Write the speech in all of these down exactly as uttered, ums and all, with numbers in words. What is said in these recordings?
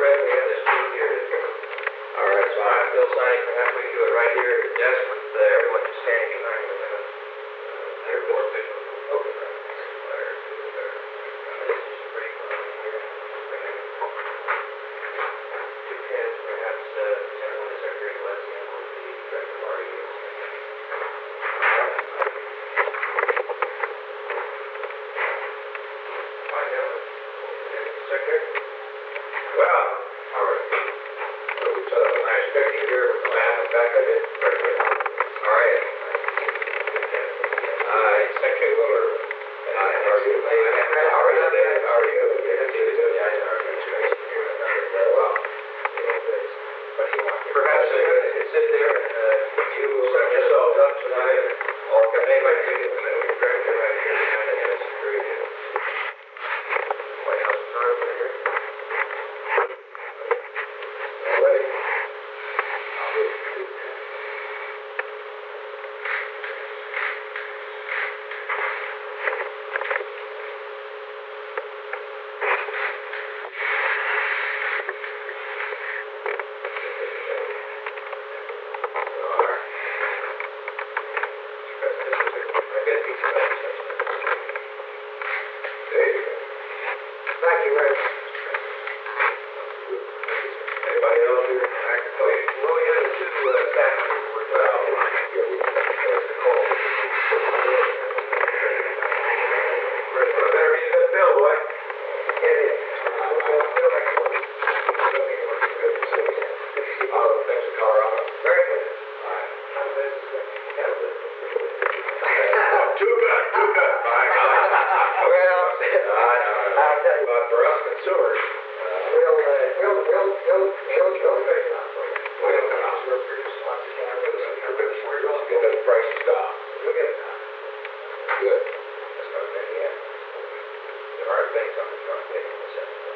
Fred, we have this sheet here. All right, so I'm still signing. Perhaps we can do it right here at the desk with uh, everyone just standing behind the uh, they're more official. Okay. This is pretty fun here. Two pens, perhaps. Uh, send one to Secretary Gillespie and one to the Director Marty. Secretary? Well, all right. So we set up a nice picture here with the map and back of it. Very good. All right. Uh, Secretary Willard. And I, how are you? How are you, Dave? How are you? Good to see you. Yeah, I know. Good to see you. Very well. What do you want? Perhaps uh, you could sit there and uh, you set yourselves up tonight. Or can they might take it and then we can grab you right here behind the head of security. White House is over here. Ready? Thank you very much. Anybody else here? Well, we had two uh, staff members. Well, here we go. There's the call. Better be a good bill, boy. Get in. Oh, thanks for Colorado. Very good. All right. Too good, too good. By God. Well, I'll tell you, but for us consumers, uh, we'll, uh, we'll, we'll, we'll, we'll, we'll figure it out for you. We'll come out. We're pretty responsible. We're going to get those prices down. We'll get it down. Good. That's what I'm saying, yeah. There are things on the front page in the second one.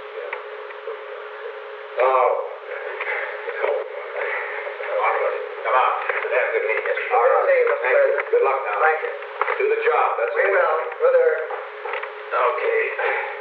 Yeah. Oh. Come on. It's a damn good meeting yesterday. All right. Thank you. Good luck now. Thank you. Do the job. That's it. We will. Brother. Okay.